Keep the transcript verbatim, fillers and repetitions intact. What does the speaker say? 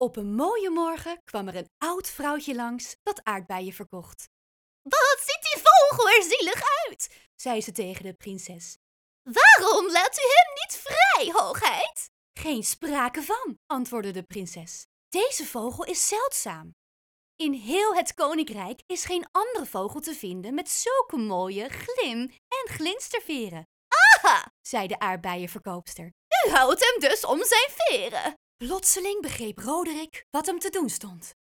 Op een mooie morgen kwam er een oud vrouwtje langs dat aardbeien verkocht. Wat ziet die vogel er zielig uit, zei ze tegen de prinses. Waarom laat u hem niet vrij, hoogheid? Geen sprake van, antwoordde de prinses. Deze vogel is zeldzaam. In heel het koninkrijk is geen andere vogel te vinden met zulke mooie glim- en glinsterveren. Aha, zei de aardbeienverkoopster. U houdt hem dus om zijn veren. Plotseling begreep Roderick wat hem te doen stond.